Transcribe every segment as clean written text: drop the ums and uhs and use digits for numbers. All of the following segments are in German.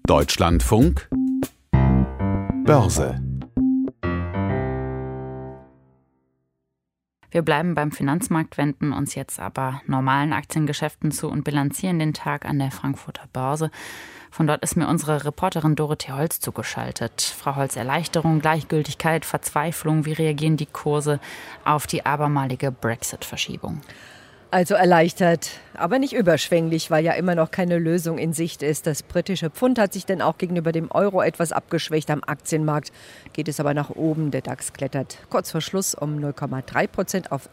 Deutschlandfunk Börse. Wir bleiben beim Finanzmarkt, wenden uns jetzt aber normalen Aktiengeschäften zu und bilanzieren den Tag an der Frankfurter Börse. Von dort ist mir unsere Reporterin Dorothee Holz zugeschaltet. Frau Holz, Erleichterung, Gleichgültigkeit, Verzweiflung, wie reagieren die Kurse auf die abermalige Brexit-Verschiebung? Also erleichtert, aber nicht überschwänglich, weil ja immer noch keine Lösung in Sicht ist. Das britische Pfund hat sich dann auch gegenüber dem Euro etwas abgeschwächt. Am Aktienmarkt geht es aber nach oben. Der DAX klettert kurz vor Schluss um 0,3% auf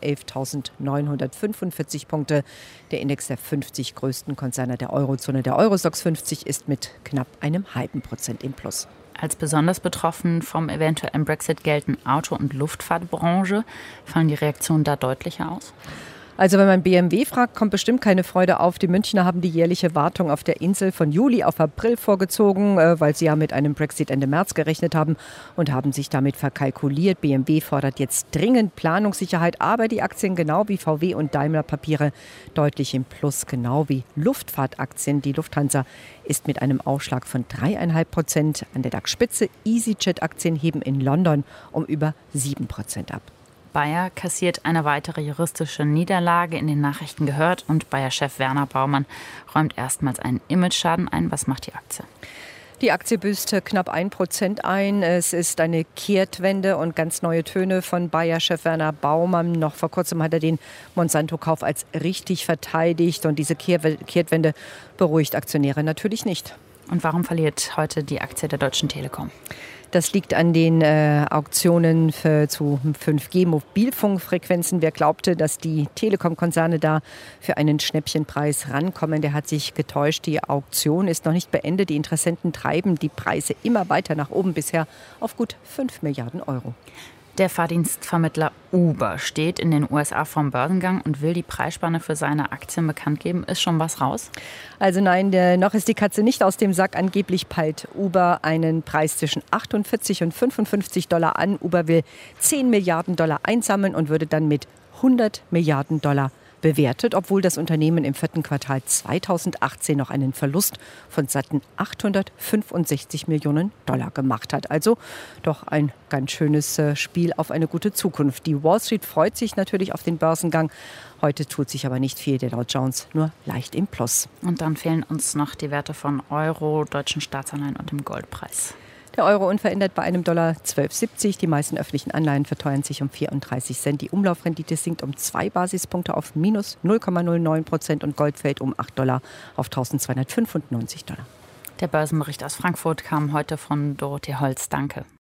11.945 Punkte. Der Index der 50 größten Konzerne der Eurozone, der Eurostoxx 50, ist mit knapp einem halben Prozent im Plus. Als besonders betroffen vom eventuellen Brexit gelten Auto- und Luftfahrtbranche. Fallen die Reaktionen da deutlicher aus? Also wenn man BMW fragt, kommt bestimmt keine Freude auf. Die Münchner haben die jährliche Wartung auf der Insel von Juli auf April vorgezogen, weil sie ja mit einem Brexit Ende März gerechnet haben und haben sich damit verkalkuliert. BMW fordert jetzt dringend Planungssicherheit, aber die Aktien genau wie VW und Daimler-Papiere deutlich im Plus, genau wie Luftfahrtaktien. Die Lufthansa ist mit einem Aufschlag von 3,5% an der DAX-Spitze. EasyJet-Aktien heben in London um über 7% ab. Bayer kassiert eine weitere juristische Niederlage, in den Nachrichten gehört, und Bayer-Chef Werner Baumann räumt erstmals einen Imageschaden ein. Was macht die Aktie? Die Aktie büßt knapp 1% ein. Es ist eine Kehrtwende und ganz neue Töne von Bayer-Chef Werner Baumann. Noch vor kurzem hat er den Monsanto-Kauf als richtig verteidigt. Und diese Kehrtwende beruhigt Aktionäre natürlich nicht. Und warum verliert heute die Aktie der Deutschen Telekom? Das liegt an den Auktionen zu 5G-Mobilfunkfrequenzen. Wer glaubte, dass die Telekom-Konzerne da für einen Schnäppchenpreis rankommen, der hat sich getäuscht. Die Auktion ist noch nicht beendet. Die Interessenten treiben die Preise immer weiter nach oben, bisher auf gut 5 Milliarden Euro. Der Fahrdienstvermittler Uber steht in den USA vorm Börsengang und will die Preisspanne für seine Aktien bekannt geben. Ist schon was raus? Also nein, noch ist die Katze nicht aus dem Sack. Angeblich peilt Uber einen Preis zwischen 48 und 55 Dollar an. Uber will 10 Milliarden Dollar einsammeln und würde dann mit 100 Milliarden Dollar bewertet, obwohl das Unternehmen im 4. Quartal 2018 noch einen Verlust von satten 865 Millionen Dollar gemacht hat. Also doch ein ganz schönes Spiel auf eine gute Zukunft. Die Wall Street freut sich natürlich auf den Börsengang. Heute tut sich aber nicht viel, der Dow Jones nur leicht im Plus. Und dann fehlen uns noch die Werte von Euro, deutschen Staatsanleihen und dem Goldpreis. Der Euro unverändert bei einem Dollar 12,70. Die meisten öffentlichen Anleihen verteuern sich um 34 Cent. Die Umlaufrendite sinkt um 2 Basispunkte auf minus 0,09% und Gold fällt um 8 Dollar auf 1.295 Dollar. Der Börsenbericht aus Frankfurt kam heute von Dorothee Holz. Danke.